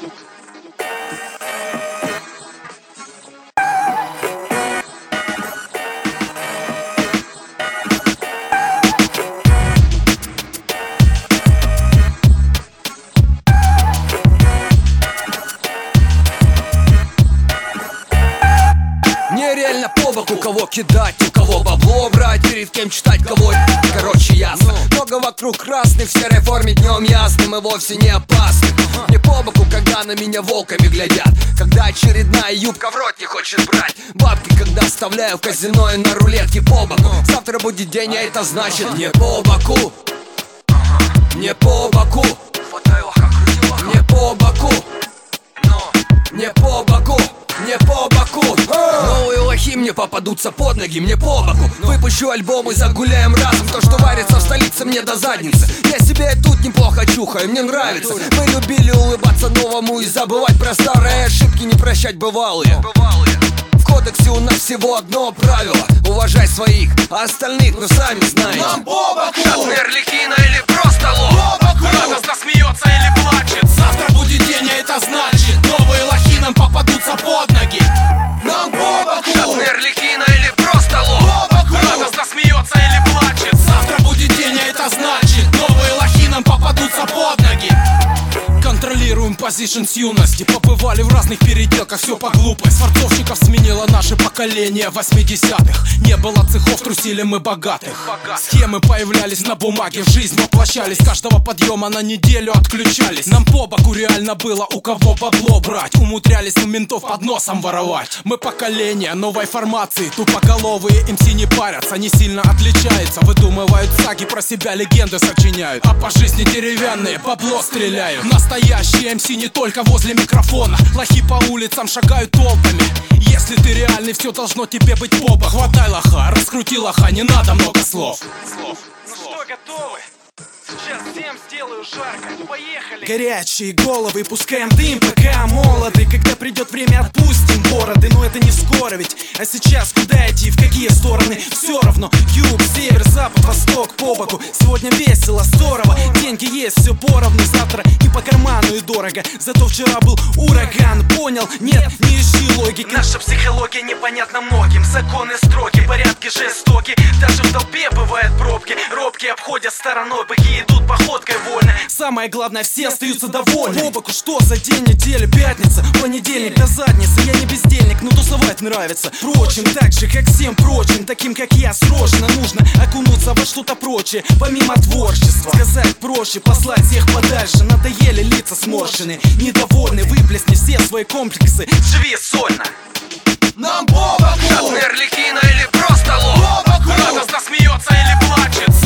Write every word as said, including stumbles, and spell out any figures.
Мне реально по боку, кого кидать, у кого бабло брать, перед кем читать, кого. Короче, ясно, много вокруг красных, в серой форме днем ясным и вовсе не опасным. Мне по боку, когда на меня волками глядят, когда очередная юбка в рот не хочет брать. Бабки, когда оставляю в казино и на рулетке по боку. Завтра будет день, а это значит мне по боку. Мне по боку. Мне по боку. Мне по боку. Мне по боку. Новые лохи мне попадутся под ноги, мне по боку. Выпущу альбом и загуляем разом. То, что варится в столице, мне до задницы. Я себе и тут неплохо чухаю, мне нравится. Мы любили улыбаться новому и забывать про старые ошибки, не прощать бывалые. В кодексе у нас всего одно правило: уважай своих, а остальных, ну сами знаете. Нам по боку. Шатнер, лихина или просто лох. По боку. Радостно смеется или плачет. Завтра будет день, а это значит новые лохи нам попадутся под ноги. Нам по боку. Шатнер, лихина или просто лох. По боку. Радостно смеется или плачет. Завтра будет день, а это значит новые лохи нам попадутся под ноги. Контролируем позишн с юности. Побывали в разных переделках, все по глупости. Фартовщиков сменило наше поколение восьмидесятых. Не было цехов, трусили мы богатых. Схемы появлялись на бумаге, в жизнь воплощались. Каждого подъема на неделю отключались. Нам по боку реально было у кого бабло брать. Умудрялись у ментов под носом воровать. Мы поколение новой формации, тупоголовые эм си не парятся, не сильно отличаются. Выдумывают саги, про себя легенды сочиняют. А по жизни деревянные бабло стреляют. Настоящие эм си не только возле микрофона. Лохи по улицам шагают толпами. Если ты реальный, все должно тебе быть по боку. Хватай лоха, раскрути лоха, не надо много слов. Слов. Ну что, готовы? Сейчас всем сделаю жарко, поехали! Горячие головы, пускаем дым, пока молоды. Когда придет время, отпустим бороды. Но это не скоро ведь, а сейчас куда идти, в какие стороны? Все равно, юг, север, запад, восток, по боку. Сегодня весело, здорово, деньги есть, все поровну. Завтра и по карману, и дорого. Зато вчера был ураган, понял? Нет, не ищи логики. Наша психология непонятна многим. Законы строги, порядки жестоки. Даже в толпе бывают пробки. Робки обходят стороной, быки идут походкой вольно. Самое главное, все остаются довольны. По боку, что за день недели? Пятница, понедельник до задницы. Я не бездельник, но тусовать нравится. Впрочем, так же, как всем прочим, таким, как я, срочно нужно окунуться во что-то прочее, помимо творчества. Сказать проще, послать всех подальше. Надоели лица сморщены, недовольны. Выплесни все свои комплексы, Живи сольно. Нам по боку. Шатнер, лихина или просто лох. По боку. радостно смеется или плачет.